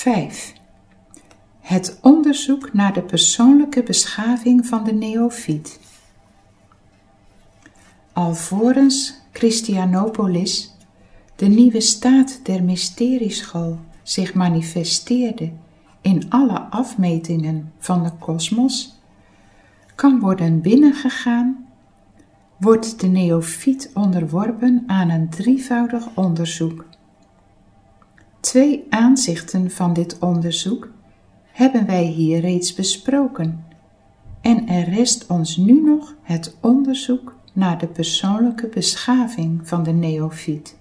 5. Het onderzoek naar de persoonlijke beschaving van de neofiet. Alvorens Christianopolis, de nieuwe staat der mysterieschool, zich manifesteerde in alle afmetingen van de kosmos, kan worden binnengegaan, wordt de neofiet onderworpen aan een drievoudig onderzoek. 2 aanzichten van dit onderzoek hebben wij hier reeds besproken en er rest ons nu nog het onderzoek naar de persoonlijke beschaving van de neofiet.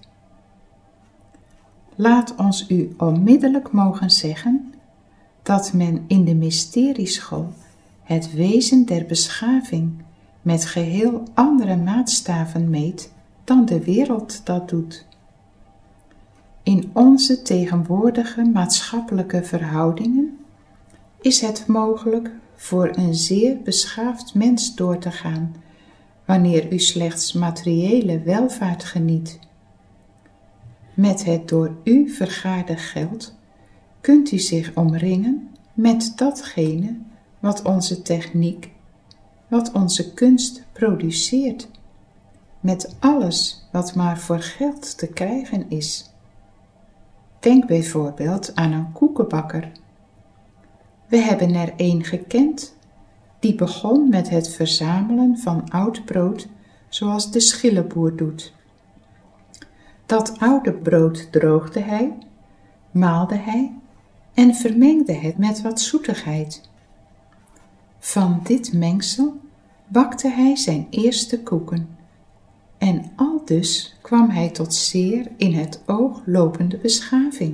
Laat ons u onmiddellijk mogen zeggen dat men in de mysterieschool het wezen der beschaving met geheel andere maatstaven meet dan de wereld dat doet. In onze tegenwoordige maatschappelijke verhoudingen is het mogelijk voor een zeer beschaafd mens door te gaan, wanneer u slechts materiële welvaart geniet. Met het door u vergaarde geld kunt u zich omringen met datgene wat onze techniek, wat onze kunst produceert, met alles wat maar voor geld te krijgen is. Denk bijvoorbeeld aan een koekenbakker. We hebben er een gekend die begon met het verzamelen van oud brood zoals de schillenboer doet. Dat oude brood droogde hij, maalde hij en vermengde het met wat zoetigheid. Van dit mengsel bakte hij zijn eerste koeken en aldus kwam hij tot zeer in het oog lopende beschaving.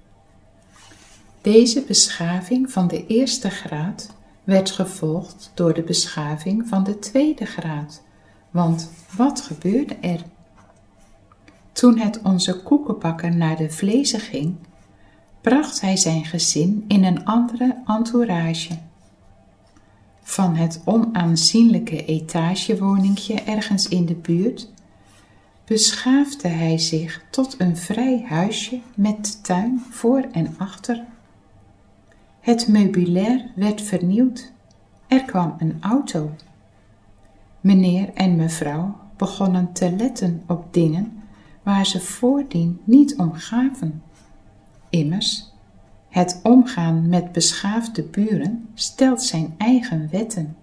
Deze beschaving van de eerste graad werd gevolgd door de beschaving van de tweede graad, want wat gebeurde er? Toen het onze koekenbakker naar de vlezen ging, bracht hij zijn gezin in een andere entourage. Van het onaanzienlijke etagewoningje ergens in de buurt beschaafde hij zich tot een vrij huisje met tuin voor en achter. Het meubilair werd vernieuwd. Er kwam een auto. Meneer en mevrouw begonnen te letten op dingen waar ze voordien niet om gaven. Immers, het omgaan met beschaafde buren stelt zijn eigen wetten.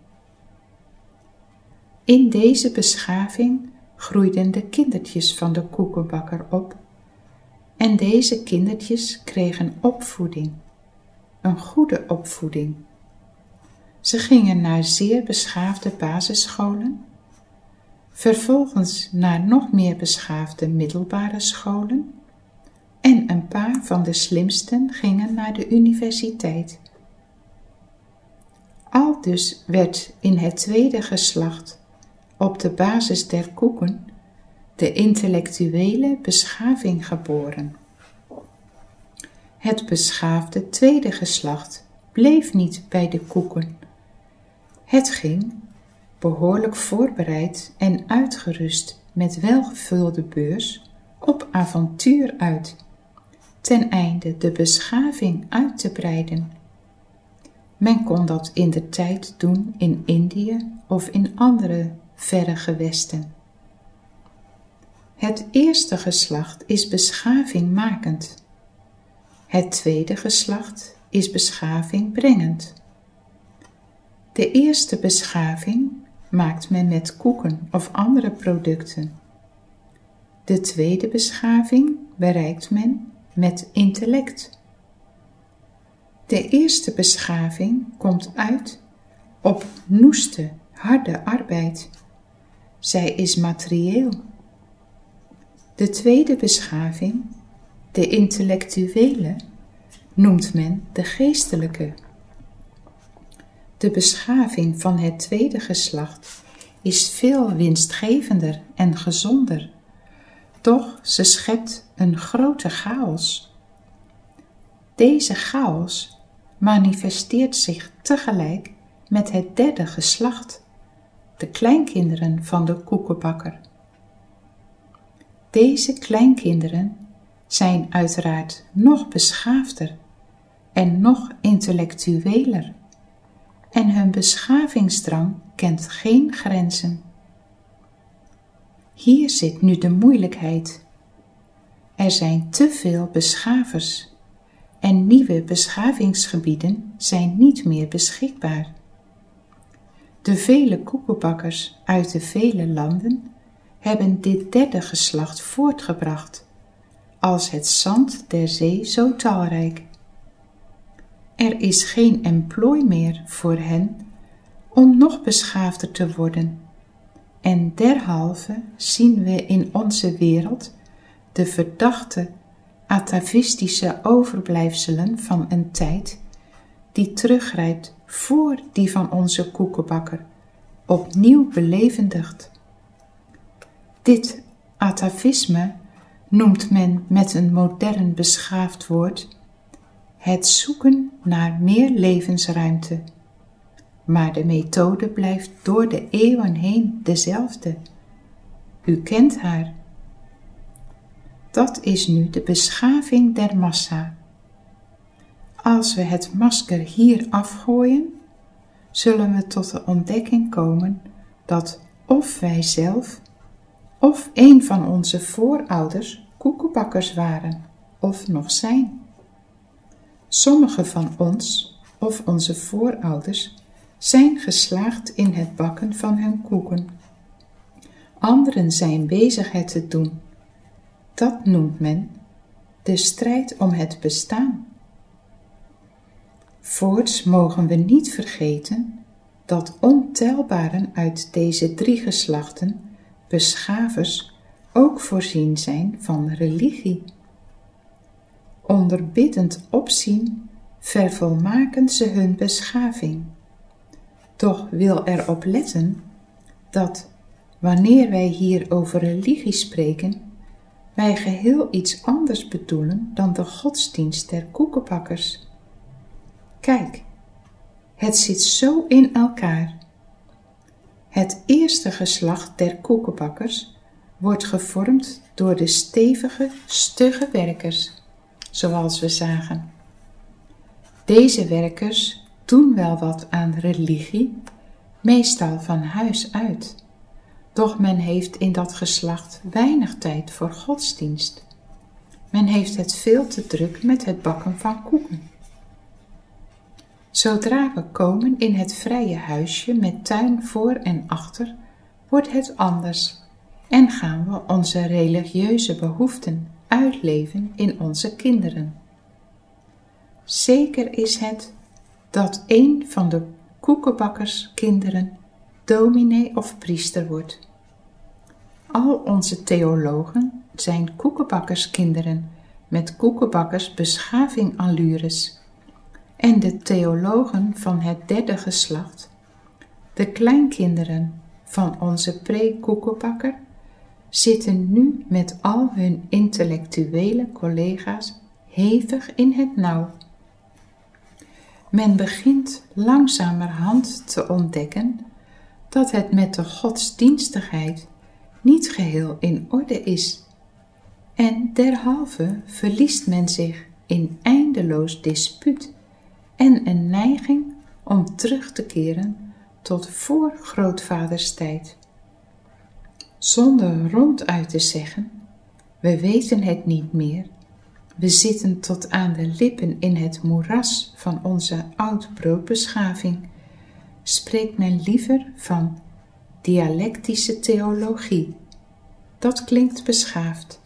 In deze beschaving groeiden de kindertjes van de koekenbakker op en deze kindertjes kregen opvoeding, een goede opvoeding. Ze gingen naar zeer beschaafde basisscholen, vervolgens naar nog meer beschaafde middelbare scholen en een paar van de slimsten gingen naar de universiteit. Aldus werd in het tweede geslacht, op de basis der koeken, de intellectuele beschaving geboren. Het beschaafde tweede geslacht bleef niet bij de koeken. Het ging, behoorlijk voorbereid en uitgerust met welgevulde beurs, op avontuur uit, ten einde de beschaving uit te breiden. Men kon dat indertijd doen in Indië of in andere verre gewesten. Het eerste geslacht is beschavingmakend. Het tweede geslacht is beschavingbrengend. De eerste beschaving maakt men met koeken of andere producten. De tweede beschaving bereikt men met intellect. De eerste beschaving komt uit op noeste, harde arbeid. Zij is materieel. De tweede beschaving, de intellectuele, noemt men de geestelijke. De beschaving van het tweede geslacht is veel winstgevender en gezonder, doch ze schept een grote chaos. Deze chaos manifesteert zich tegelijk met het derde geslacht, de kleinkinderen van de koekenbakker. Deze kleinkinderen zijn uiteraard nog beschaafder, en nog intellectueler. En hun beschavingsdrang kent geen grenzen. Hier zit nu de moeilijkheid. Er zijn te veel beschavers en nieuwe beschavingsgebieden zijn niet meer beschikbaar. De vele koekenbakkers uit de vele landen hebben dit derde geslacht voortgebracht, als het zand der zee zo talrijk. Er is geen emplooi meer voor hen om nog beschaafder te worden, en derhalve zien we in onze wereld de verdachte atavistische overblijfselen van een tijd die teruggrijpt voor die van onze koekenbakker, opnieuw belevendigt. Dit atavisme noemt men met een modern beschaafd woord het zoeken naar meer levensruimte. Maar de methode blijft door de eeuwen heen dezelfde. U kent haar. Dat is nu de beschaving der massa. Als we het masker hier afgooien, zullen we tot de ontdekking komen dat of wij zelf of een van onze voorouders koekenbakkers waren of nog zijn. Sommigen van ons of onze voorouders zijn geslaagd in het bakken van hun koeken. Anderen zijn bezig het te doen. Dat noemt men de strijd om het bestaan. Voorts mogen we niet vergeten dat ontelbaren uit deze 3 geslachten, beschavers, ook voorzien zijn van religie. Onder biddend opzien vervolmaken ze hun beschaving. Toch wil erop letten dat, wanneer wij hier over religie spreken, wij geheel iets anders bedoelen dan de godsdienst der koekenbakkers. Kijk, het zit zo in elkaar. Het eerste geslacht der koekenbakkers wordt gevormd door de stevige, stugge werkers, zoals we zagen. Deze werkers doen wel wat aan religie, meestal van huis uit, doch men heeft in dat geslacht weinig tijd voor godsdienst. Men heeft het veel te druk met het bakken van koeken. Zodra we komen in het vrije huisje met tuin voor en achter, wordt het anders en gaan we onze religieuze behoeften uitleven in onze kinderen. Zeker is het dat een van de koekenbakkerskinderen dominee of priester wordt. Al onze theologen zijn koekenbakkerskinderen met koekenbakkersbeschaving-allures. En de theologen van het derde geslacht, de kleinkinderen van onze pre-koekenbakker, zitten nu met al hun intellectuele collega's hevig in het nauw. Men begint langzamerhand te ontdekken dat het met de godsdienstigheid niet geheel in orde is. En derhalve verliest men zich in eindeloos dispuut en een neiging om terug te keren tot voor grootvaders tijd. Zonder ronduit te zeggen, we weten het niet meer, we zitten tot aan de lippen in het moeras van onze oud-broodbeschaving, spreekt men liever van dialectische theologie. Dat klinkt beschaafd.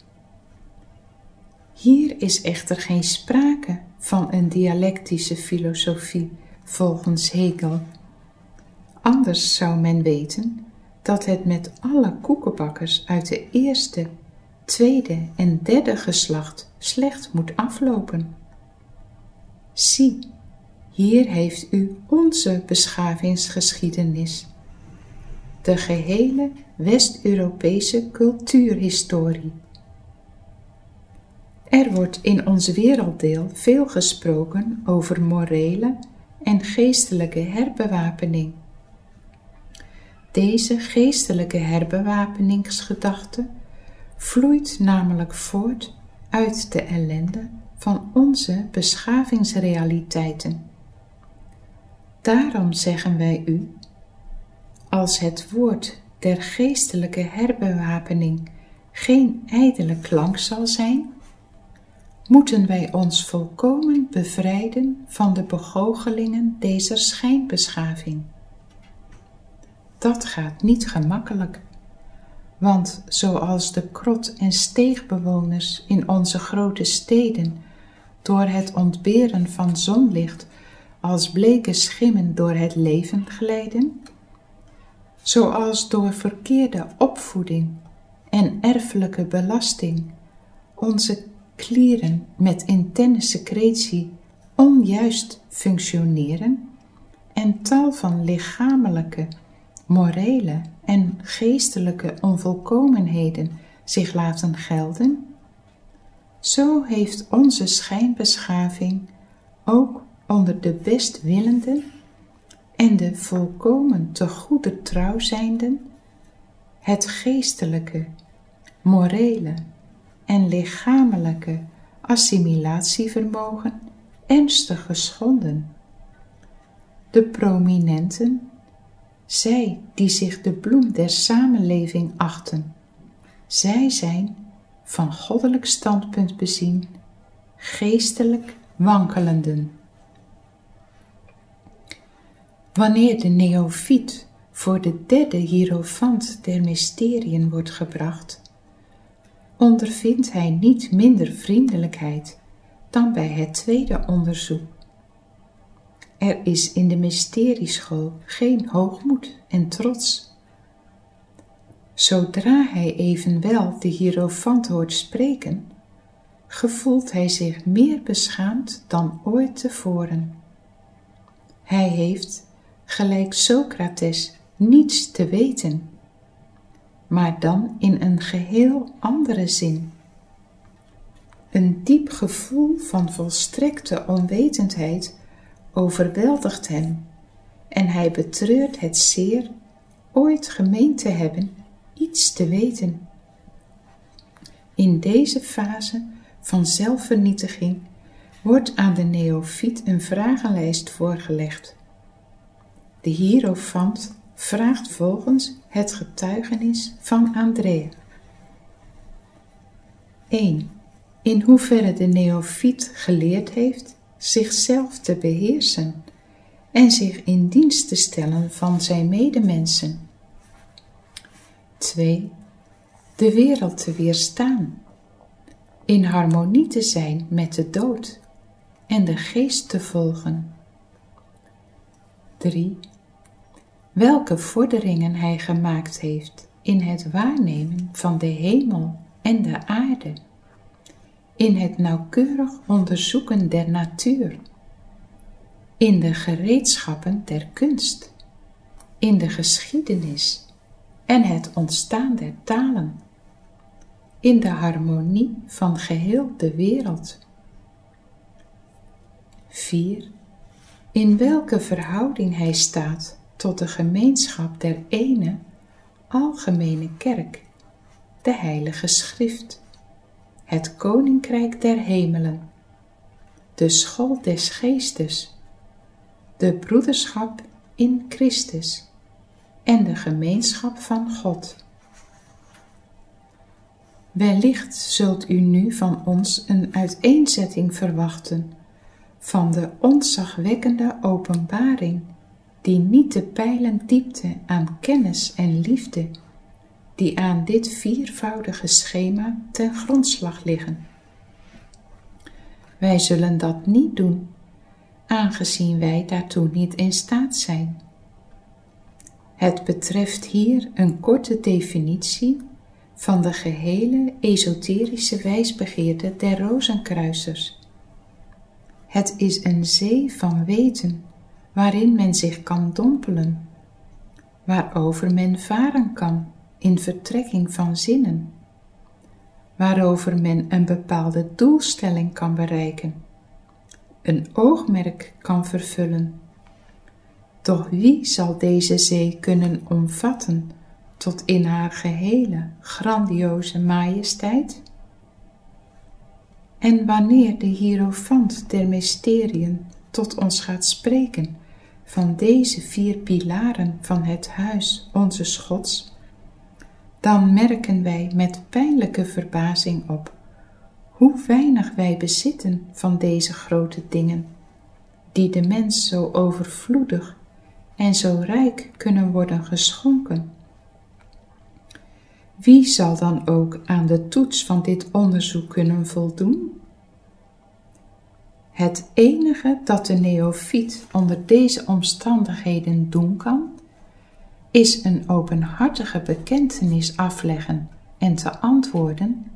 Hier is echter geen sprake van een dialectische filosofie volgens Hegel. Anders zou men weten dat het met alle koekenbakkers uit de eerste, tweede en derde geslacht slecht moet aflopen. Zie, hier heeft u onze beschavingsgeschiedenis, de gehele West-Europese cultuurhistorie. Er wordt in ons werelddeel veel gesproken over morele en geestelijke herbewapening. Deze geestelijke herbewapeningsgedachte vloeit namelijk voort uit de ellende van onze beschavingsrealiteiten. Daarom zeggen wij u, als het woord der geestelijke herbewapening geen ijdele klank zal zijn, moeten wij ons volkomen bevrijden van de begoochelingen deze schijnbeschaving. Dat gaat niet gemakkelijk, want zoals de krot- en steegbewoners in onze grote steden door het ontberen van zonlicht als bleke schimmen door het leven glijden, zoals door verkeerde opvoeding en erfelijke belasting onze klieren met interne secretie onjuist functioneren en tal van lichamelijke, morele en geestelijke onvolkomenheden zich laten gelden, zo heeft onze schijnbeschaving ook onder de bestwillenden en de volkomen te goede trouw zijnden het geestelijke, morele en lichamelijke assimilatievermogen ernstig geschonden. De prominenten, zij die zich de bloem der samenleving achten, zij zijn, van goddelijk standpunt bezien, geestelijk wankelenden. Wanneer de neofiet voor de derde hierofant der mysteriën wordt gebracht, ondervindt hij niet minder vriendelijkheid dan bij het tweede onderzoek. Er is in de mysterieschool geen hoogmoed en trots. Zodra hij evenwel de hierofant hoort spreken, gevoelt hij zich meer beschaamd dan ooit tevoren. Hij heeft, gelijk Socrates, niets te weten, maar dan in een geheel andere zin. Een diep gevoel van volstrekte onwetendheid overweldigt hem en hij betreurt het zeer ooit gemeend te hebben iets te weten. In deze fase van zelfvernietiging wordt aan de neofiet een vragenlijst voorgelegd. De hierofant vraagt volgens het getuigenis van Andrea. 1. In hoeverre de neofiet geleerd heeft zichzelf te beheersen en zich in dienst te stellen van zijn medemensen. 2. De wereld te weerstaan, in harmonie te zijn met de dood en de geest te volgen. 3. Welke vorderingen hij gemaakt heeft in het waarnemen van de hemel en de aarde, in het nauwkeurig onderzoeken der natuur, in de gereedschappen der kunst, in de geschiedenis en het ontstaan der talen, in de harmonie van geheel de wereld. 4. In welke verhouding hij staat tot de gemeenschap der ene, algemene kerk, de heilige schrift, het koninkrijk der hemelen, de school des geestes, de broederschap in Christus en de gemeenschap van God. Wellicht zult u nu van ons een uiteenzetting verwachten van de ontzagwekkende openbaring die niet te peilen diepte aan kennis en liefde die aan dit viervoudige schema ten grondslag liggen. Wij zullen dat niet doen, aangezien wij daartoe niet in staat zijn. Het betreft hier een korte definitie van de gehele esoterische wijsbegeerte der Rozenkruisers. Het is een zee van weten waarin men zich kan dompelen, waarover men varen kan in vertrekking van zinnen, waarover men een bepaalde doelstelling kan bereiken, een oogmerk kan vervullen. Doch wie zal deze zee kunnen omvatten tot in haar gehele grandioze majesteit? En wanneer de hierofant der mysteriën tot ons gaat spreken van deze 4 pilaren van het huis onzes Gods, dan merken wij met pijnlijke verbazing op hoe weinig wij bezitten van deze grote dingen, die de mens zo overvloedig en zo rijk kunnen worden geschonken. Wie zal dan ook aan de toets van dit onderzoek kunnen voldoen? Het enige dat de neofiet onder deze omstandigheden doen kan, is een openhartige bekentenis afleggen en te antwoorden: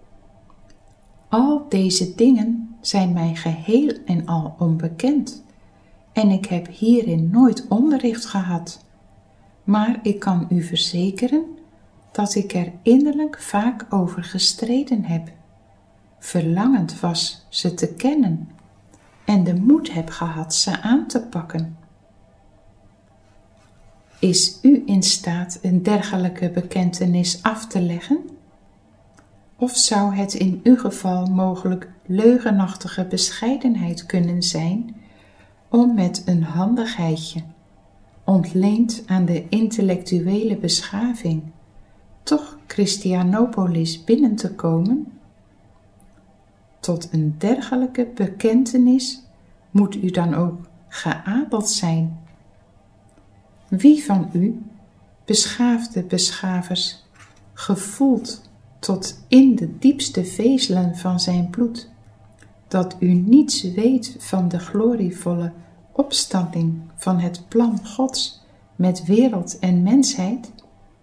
al deze dingen zijn mij geheel en al onbekend en ik heb hierin nooit onderricht gehad, maar ik kan u verzekeren dat ik er innerlijk vaak over gestreden heb, verlangend was ze te kennen en de moed heb gehad ze aan te pakken. Is u in staat een dergelijke bekentenis af te leggen? Of zou het in uw geval mogelijk leugenachtige bescheidenheid kunnen zijn om met een handigheidje, ontleend aan de intellectuele beschaving, toch Christianopolis binnen te komen? Tot een dergelijke bekentenis moet u dan ook geadeld zijn. Wie van u, beschaafde beschavers, gevoelt tot in de diepste vezelen van zijn bloed, dat u niets weet van de glorievolle opstanding van het plan Gods met wereld en mensheid?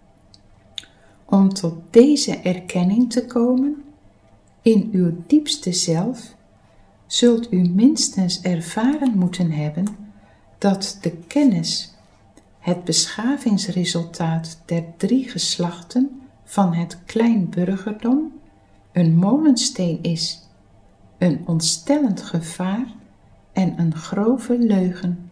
Om tot deze erkenning te komen, in uw diepste zelf, zult u minstens ervaren moeten hebben dat de kennis, het beschavingsresultaat der 3 geslachten van het kleinburgerdom, een molensteen is, een ontstellend gevaar en een grove leugen.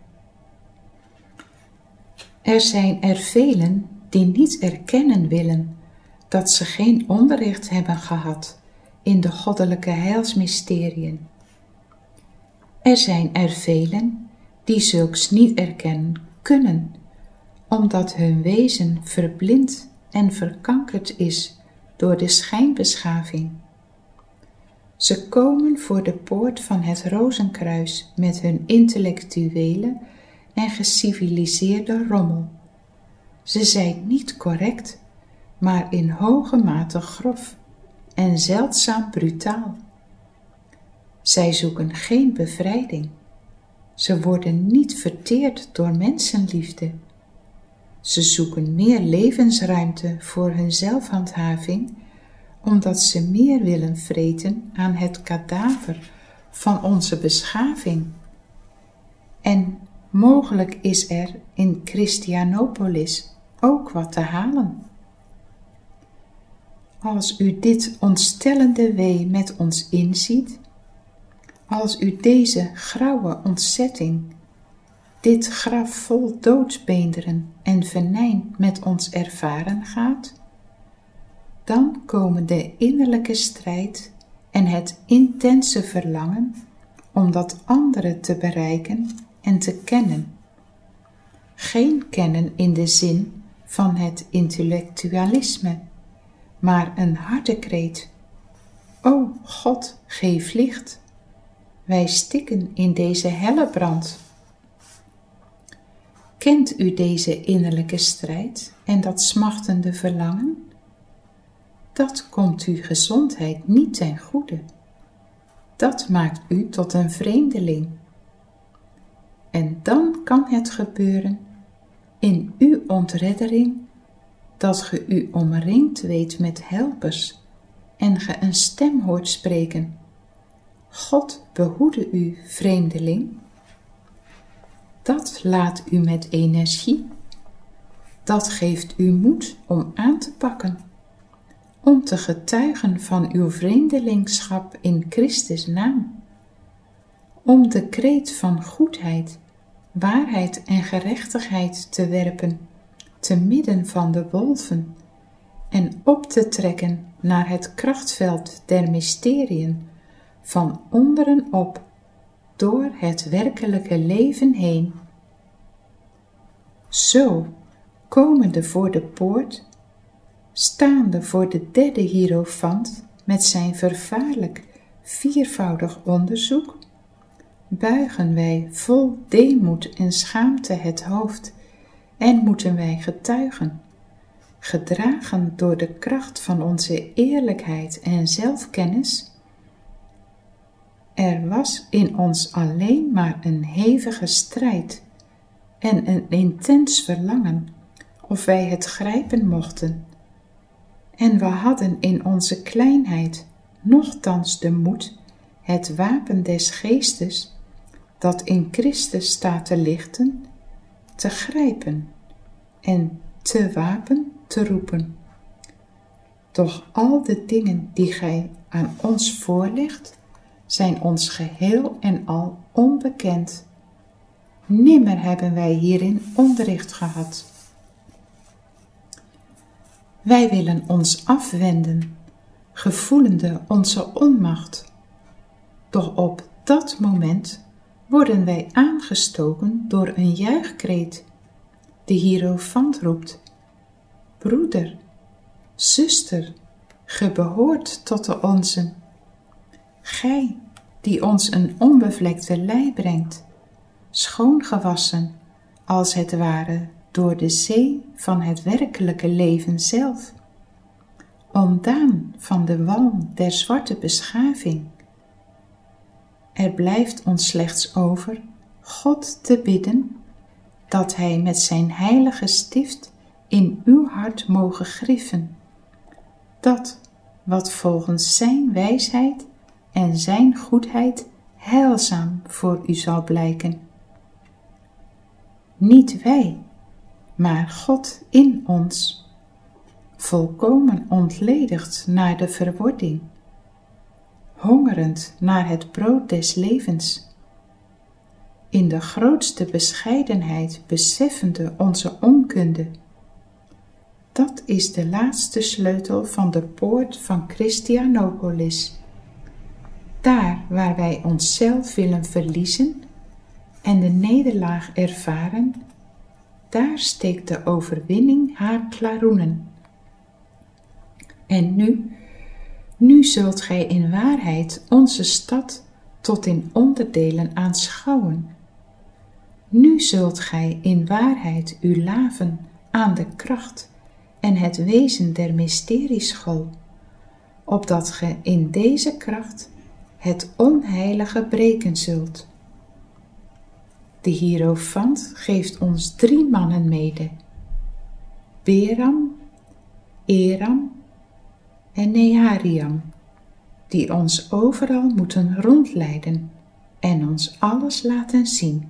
Er zijn er velen die niet erkennen willen dat ze geen onderricht hebben gehad in de goddelijke heilsmysteriën. Er zijn er velen die zulks niet erkennen kunnen, omdat hun wezen verblind en verkankerd is door de schijnbeschaving. Ze komen voor de poort van het Rozenkruis met hun intellectuele en geciviliseerde rommel. Ze zijn niet correct, maar in hoge mate grof en zeldzaam brutaal. Zij zoeken geen bevrijding. Ze worden niet verteerd door mensenliefde. Ze zoeken meer levensruimte voor hun zelfhandhaving, omdat ze meer willen vreten aan het kadaver van onze beschaving. En mogelijk is er in Christianopolis ook wat te halen. Als u dit ontstellende wee met ons inziet, als u deze grauwe ontzetting, dit graf vol doodsbeenderen en venijn met ons ervaren gaat, dan komen de innerlijke strijd en het intense verlangen om dat andere te bereiken en te kennen. Geen kennen in de zin van het intellectualisme, maar een hartekreet: O God, geef licht, wij stikken in deze hellebrand. Kent u deze innerlijke strijd en dat smachtende verlangen? Dat komt uw gezondheid niet ten goede. Dat maakt u tot een vreemdeling. En dan kan het gebeuren, in uw ontreddering, dat ge u omringd weet met helpers en ge een stem hoort spreken: God behoede u, vreemdeling. Dat laat u met energie. Dat geeft u moed om aan te pakken, om te getuigen van uw vreemdelingschap in Christus naam, om de kreet van goedheid, waarheid en gerechtigheid te werpen te midden van de wolven en op te trekken naar het krachtveld der mysteriën van onderen op, door het werkelijke leven heen. Zo, komende voor de poort, staande voor de derde hierofant met zijn vervaarlijk viervoudig onderzoek, buigen wij vol deemoed en schaamte het hoofd en moeten wij getuigen, gedragen door de kracht van onze eerlijkheid en zelfkennis. Er was in ons alleen maar een hevige strijd en een intens verlangen of wij het grijpen mochten. En we hadden in onze kleinheid nochtans de moed het wapen des geestes, dat in Christus staat te lichten, te grijpen en te wapen te roepen. Doch al de dingen die gij aan ons voorlegt, zijn ons geheel en al onbekend. Nimmer hebben wij hierin onderricht gehad. Wij willen ons afwenden, gevoelende onze onmacht. Doch op dat moment worden wij aangestoken door een juichkreet. De hierofant roept: broeder, zuster, ge behoort tot de onzen. Gij, die ons een onbevlekte lei brengt, schoongewassen, als het ware, door de zee van het werkelijke leven zelf, ontdaan van de walm der zwarte beschaving. Er blijft ons slechts over God te bidden, dat Hij met zijn heilige stift in uw hart moge griffen, dat wat volgens zijn wijsheid en zijn goedheid heilzaam voor u zal blijken. Niet wij, maar God in ons, volkomen ontledigd naar de verwording, hongerend naar het brood des levens, in de grootste bescheidenheid beseffende onze onkunde. Dat is de laatste sleutel van de poort van Christianopolis. Daar waar wij onszelf willen verliezen en de nederlaag ervaren, daar steekt de overwinning haar klaroenen. En nu zult gij in waarheid onze stad tot in onderdelen aanschouwen. Nu zult gij in waarheid u laven aan de kracht en het wezen der mysterieschool, opdat ge in deze kracht het onheilige breken zult. De hierofant geeft ons 3 mannen mede: Beram, Eram en Nehariam, die ons overal moeten rondleiden en ons alles laten zien.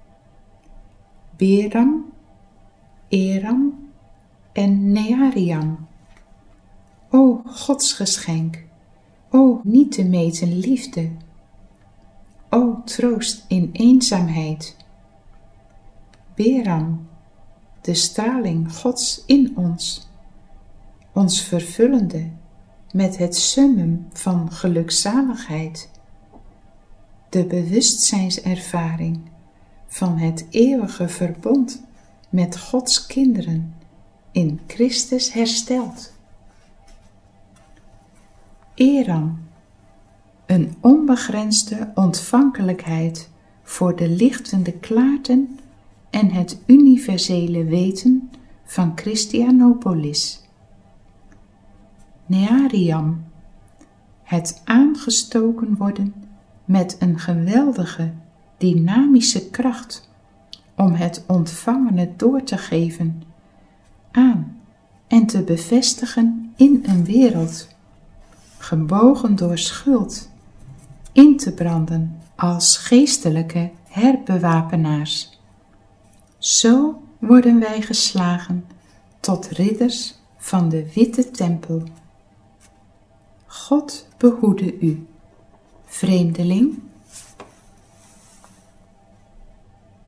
Beram, Eram en Nehariam. O Godsgeschenk, o niet te meten liefde, o troost in eenzaamheid. Beram, de straling Gods in ons vervullende met het summum van gelukzaligheid, de bewustzijnservaring van het eeuwige verbond met Gods kinderen in Christus hersteld. Eram, een onbegrensde ontvankelijkheid voor de lichtende klaarten en het universele weten van Christianopolis. Nehariam, het aangestoken worden met een geweldige, dynamische kracht om het ontvangene door te geven aan en te bevestigen in een wereld, gebogen door schuld, in te branden als geestelijke herbewapenaars. Zo worden wij geslagen tot ridders van de witte tempel. God behoede u, vreemdeling,